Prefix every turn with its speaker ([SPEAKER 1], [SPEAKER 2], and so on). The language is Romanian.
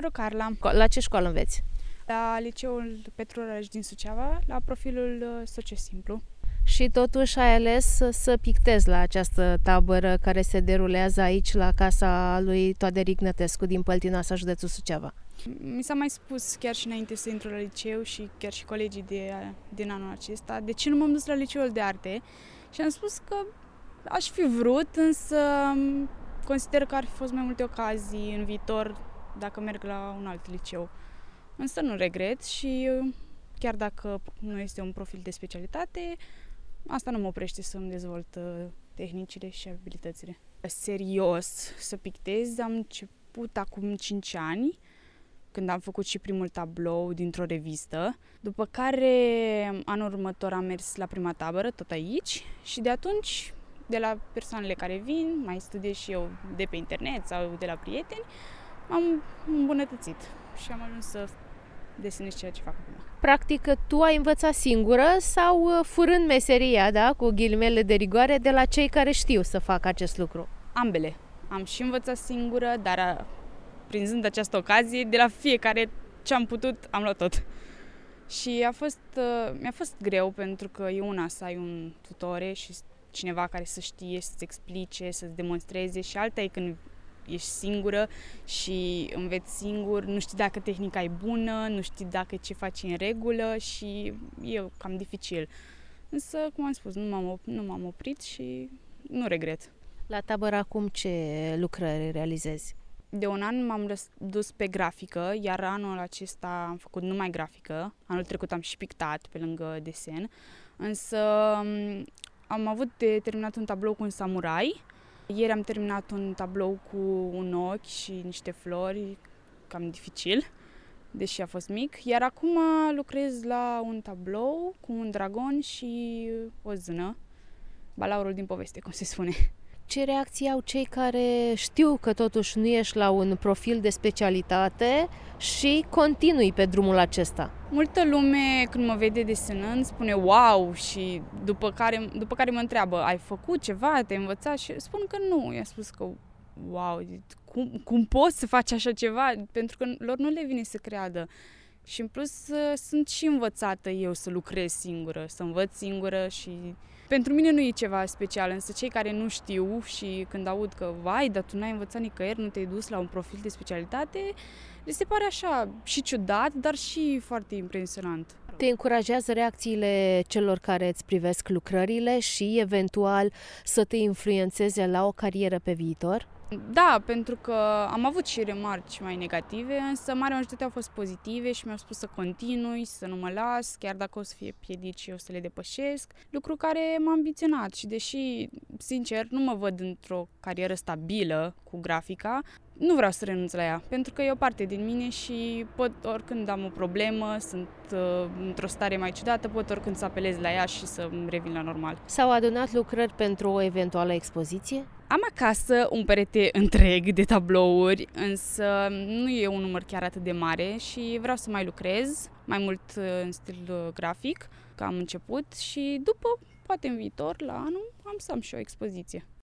[SPEAKER 1] Carla,
[SPEAKER 2] La ce școală înveți?
[SPEAKER 1] la liceul Petru Rareș din Suceava, la profilul socio-simplu.
[SPEAKER 2] Și totuși ai ales să pictezi la această tabără care se derulează aici la casa lui Toader Ignătescu din Păltinoasa, județul Suceava.
[SPEAKER 1] Mi s-a mai spus chiar și înainte să intru la liceu și chiar și colegii din anul acesta, de ce nu m-am dus la liceul de arte, și am spus că aș fi vrut, însă consider că ar fi fost mai multe ocazii în viitor dacă merg la un alt liceu. Însă nu regret și chiar dacă nu este un profil de specialitate, asta nu mă oprește să-mi dezvolt tehnicile și abilitățile. Serios să pictez am început acum 5 ani, când am făcut și primul tablou dintr-o revistă, după care anul următor am mers la prima tabără, tot aici, și de atunci, de la persoanele care vin, mai studiez și eu de pe internet sau de la prieteni, m-am îmbunătățit și am ajuns să desenez ceea ce fac acum.
[SPEAKER 2] Practic, tu ai învățat singură sau furând meseria, da, cu ghilimele de rigoare, de la cei care știu să facă acest lucru?
[SPEAKER 1] Ambele. Am și învățat singură, dar prinzând această ocazie, de la fiecare ce am putut, am luat tot. Și mi-a fost greu, pentru că e una să ai un tutore și cineva care să știe, să-ți explice, să-ți demonstreze, și alta e când ești singură și înveți singur, nu știi dacă tehnica e bună, nu știi dacă ce faci în regulă și e cam dificil. Însă, cum am spus, nu m-am oprit și nu regret.
[SPEAKER 2] La tabără acum ce lucrări realizezi?
[SPEAKER 1] De un an m-am dus pe grafică, iar anul acesta am făcut numai grafică. Anul trecut am și pictat pe lângă desen, însă am avut de terminat un tablou cu un samurai. Ieri am terminat un tablou cu un ochi și niște flori, cam dificil, deși a fost mic. Iar acum lucrez la un tablou cu un dragon și o zână, balaurul din poveste, cum se spune.
[SPEAKER 2] Ce reacții au cei care știu că totuși nu ești la un profil de specialitate și continui pe drumul acesta?
[SPEAKER 1] Multă lume, când mă vede desenând, spune wow, și după care mă întreabă, ai făcut ceva, te-ai învățat? Și spun că nu. I-am spus că wow, cum poți să faci așa ceva? Pentru că lor nu le vine să creadă. Și în plus sunt și învățată eu să lucrez singură, să învăț singură și pentru mine nu e ceva special, însă cei care nu știu și când aud că vai, dar tu n-ai învățat nicăieri, nu te-ai dus la un profil de specialitate, le se pare așa și ciudat, dar și foarte impresionant.
[SPEAKER 2] Te încurajează reacțiile celor care îți privesc lucrările și eventual să te influențeze la o carieră pe viitor?
[SPEAKER 1] Da, pentru că am avut și remarci mai negative, însă marea majoritate au fost pozitive și mi-au spus să continui, să nu mă las, chiar dacă o să fie piedici, eu să le depășesc, lucru care m-a ambiționat și deși, sincer, nu mă văd într-o carieră stabilă cu grafica, nu vreau să renunț la ea, pentru că e o parte din mine și oricând am o problemă, sunt într-o stare mai ciudată, pot oricând să apelez la ea și să revin la normal.
[SPEAKER 2] S-au adunat lucrări pentru o eventuală expoziție?
[SPEAKER 1] Am acasă un perete întreg de tablouri, însă nu e un număr chiar atât de mare și vreau să mai lucrez, mai mult în stil grafic, că am început, și după, poate în viitor, la anul, am să am și o expoziție.